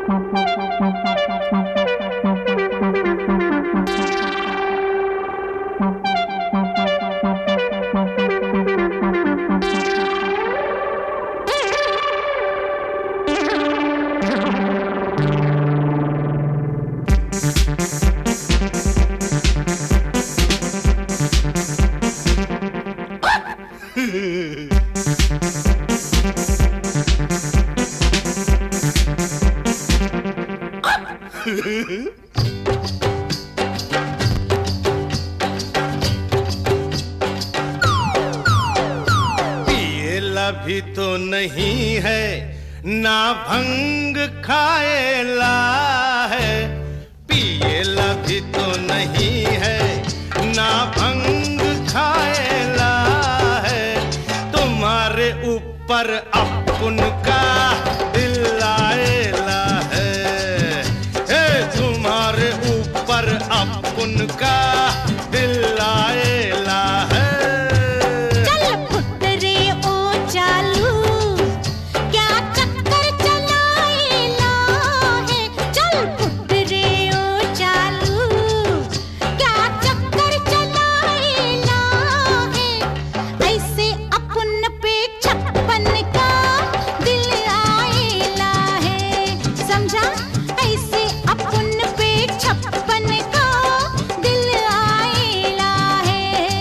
पिएला भी तो नहीं है, ना भंग खाएला है। पिएला भी तो नहीं है, ना भंग खाएला है। तुम्हारे ऊपर अपुन का दिल आएला है, तुम्हारे ऊपर अपुन का दिल आएला है। चल फुट रे ओ चालू, क्या चक्कर चलाएला है। चल फुट रे ओ चालू, क्या चक्कर चलाएला है। ऐसे अपन पे छप्पन का दिल आएला है, समझा। ऐसे अपन पे छप्पन का दिल आएला है।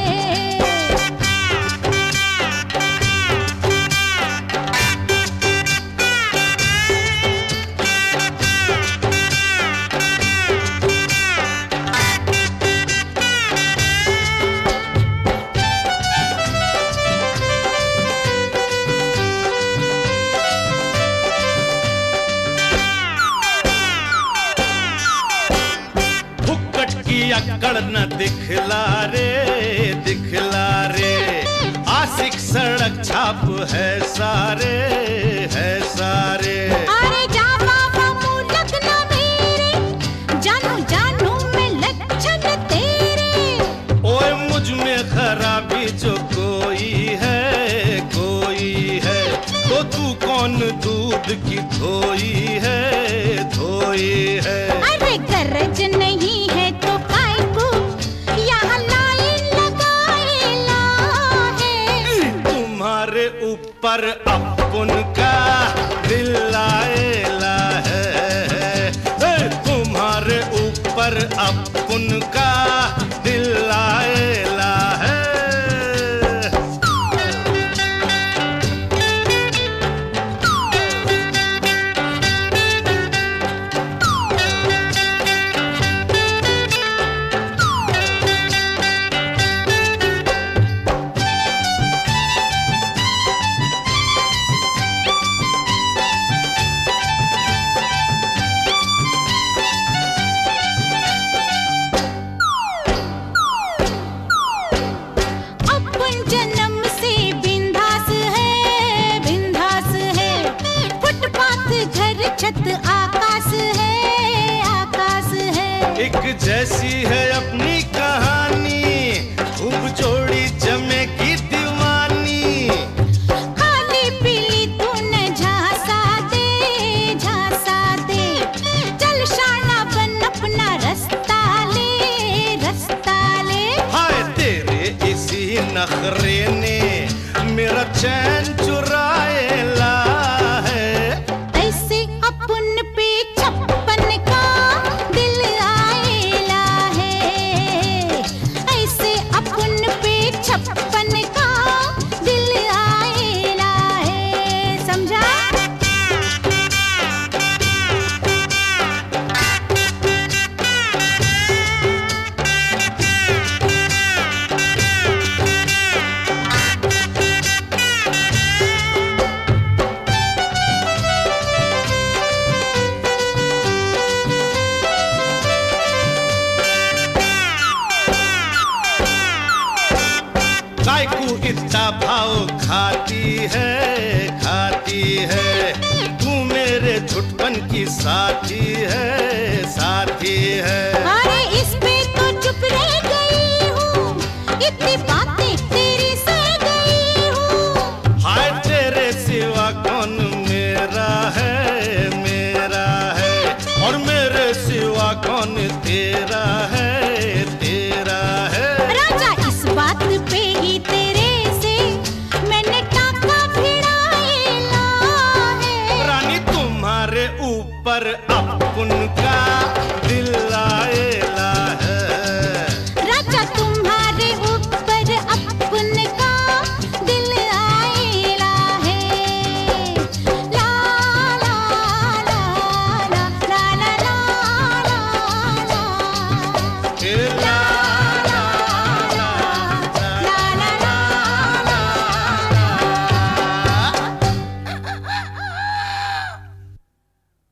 फुक्कट की अकड़ न दिखला रे, दिखला रे। आशिक सड़क छाप है सारे, है सारे। अरे जा बाबा मुँह लगना मेरे, जानू जानू मैं लक्षण तेरे। ओए मुझ में खराबी जो कोई है, कोई है। तो तू कौन दूध की धोई है, धोई है। अरे गरज नहीं है तो काय को यहाँ लाइन लगाएला है। तुम्हारे ऊपर अपुन का दिल आएला है, तुम्हारे ऊपर अपुन का दिल आएला है। अपन जन्म से बिंदास है, बिंदास है। फुटपाथ घर छत आकाश है, आकाश है। एक जैसी है अपनी कहानी, खूब जोड़ी जमे की दीवानी। खाली पीली तूने झांसा दे, झांसा दे। चल शाना बन अपना रास्ता ले, रास्ता ले। हाय तेरे इसी नखरे ने मेरा चैन चुराएला है। ऐसे अपन पे छप्पन का दिल आएला है। ऐसे अपन पे छप्पन का दिल आएला है, समझा। काय को इतना भाव खाती है, खाती है। तू मेरे झुटपन की साथी